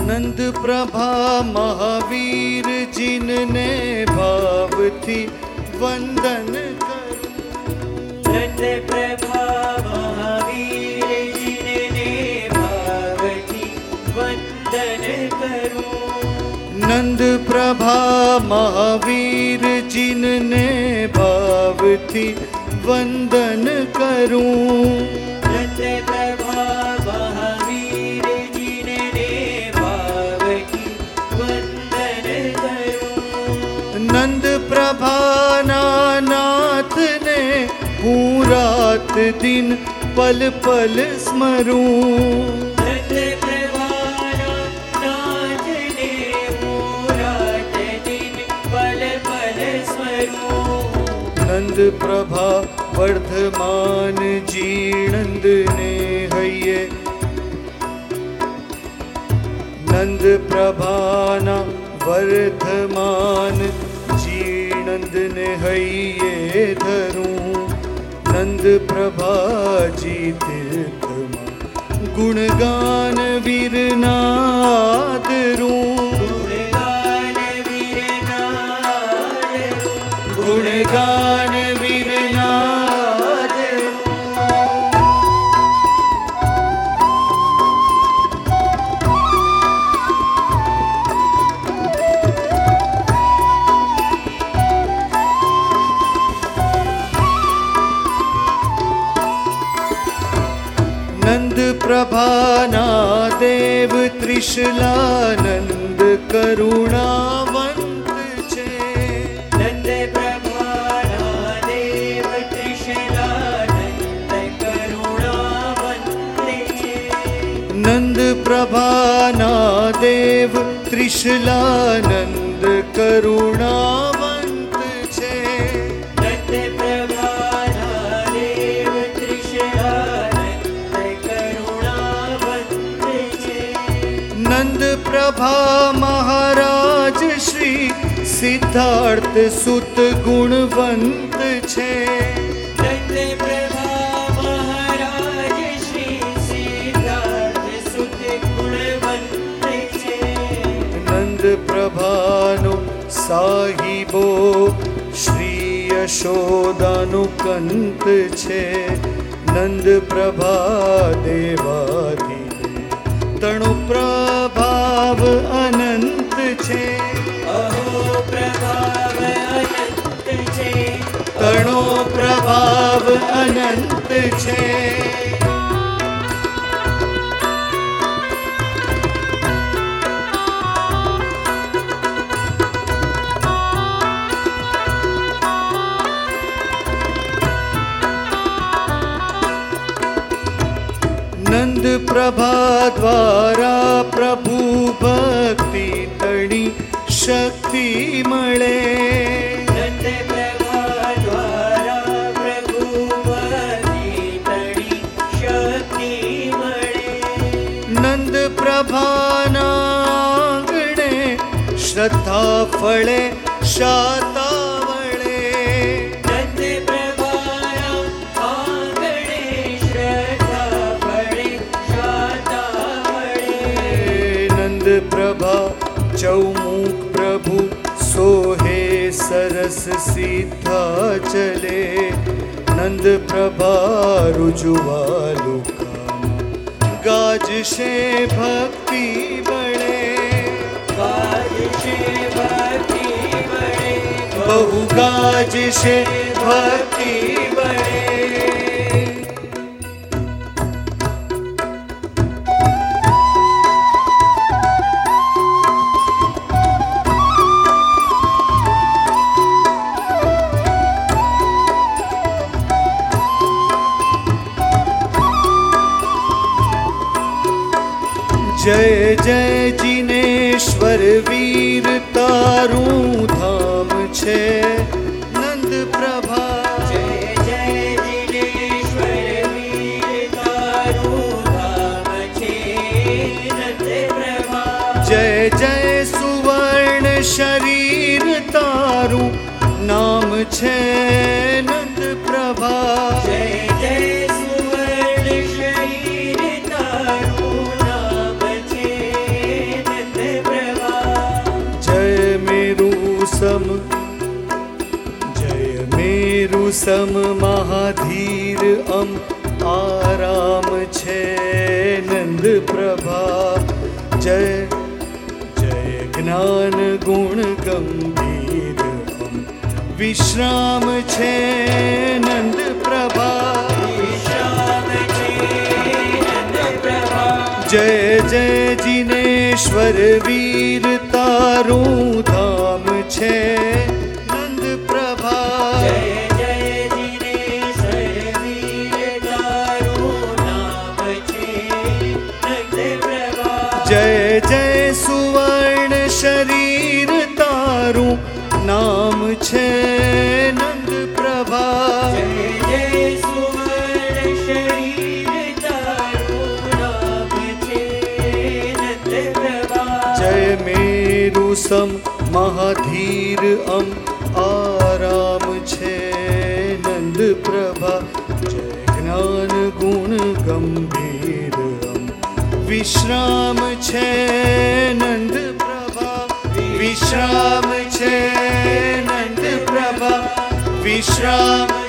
नंद प्रभा महावीर जिनने भावथी वंदन करूं। नंद प्रभा महावीर जिनने भावथी वंदन करूं। नंद प्रभा महावीर जिनने भावथी वंदन करूं। नंद प्रभा महावीर जिनने भावथी वंदन करूं। नंद प्रभा नाथ ने हूँ रात दिन पल पल स्मरूं। नंद प्रभा नाथ ने हूँ रात दिन पल पल स्मरूं। नंद प्रभा वर्धमान जी नंद ने हये। नंद प्रभाना वर्धमान जी नंद ने हये धरूं। नंद प्रभा जी तीर्थमा गुणगान वीरनादरूं। गुणगान वीरनादरूं। गुणगान वीरनादरूं। नंद प्रभाना देव त्रिशलानंद करुणावंत छे। नंद प्रभाना देव त्रिशलानंद करुणावंत छे। नंद प्रभाना देव त्रिशलानंद करुणावंत छे। नंद प्रभाना देव त्रिशलानंद करुणावंत छे। नंद प्रभा महाराज श्री सिद्धार्थ सुत गुणवंत छे। नंद प्रभा महाराज श्री सिद्धार्थ सुत गुणवंत छे। नंद प्रभानो साहिबो श्री यशोदानुकंत छे। नंद प्रभा देवाधिदेव तणु प्रभाव अनंत छे। अहो प्रभाव अनंत छे। तणु प्रभाव अनंत छे। नंद प्रभा द्वारा प्रभु भक्ति तणी शक्ति मळे। नंद प्रभा द्वारा प्रभु भक्ति तणी शक्ति मळे। नंद प्रभाना आंगणे श्रद्धा फळे शाता वळे। नंद प्रभाना आंगणे श्रद्धा फळे शाता वळे। नंद प्रभा चौमुख प्रभु सोहे सरस सीधा चले। नंद प्रभा रुजुवालु काम गाजशे भक्ति बळे। गाजशे भक्ति बळे। बहु गाजशे भक्ति बळे। जय जय जिनेश्वर वीर तारू धाम छे नंद प्रभा। जय जय जिनेश्वर वीर तारू धाम छे नंद प्रभा। जय जय सुवर्ण शरीर तारू नाम छे नंद प्रभा। जय जय सुवर्ण शरीर तारू नाम छे नंद सम जय मेरु सम महाधीर अम आराम छे नंद प्रभा जय जय ज्ञान गुण गंभीर अम विश्राम छे नंद प्रभा जय जय जिनेश्वर वीर तारू धाम छे नंद प्रभा जय जय जिनेश्वर वीर तारू नाम छे नंद प्रभा जय जय सुवर्ण शरीर तारू नाम छे नंद प्रभा जय जय सुवर्ण शरीर तारू नाम छे नंद प्रभा जय मेरु सम महाधीर अम आराम छे नंद प्रभा जय ज्ञान गुण गंभीर अम विश्राम छे नंद प्रभा विश्राम छे नंद प्रभा विश्राम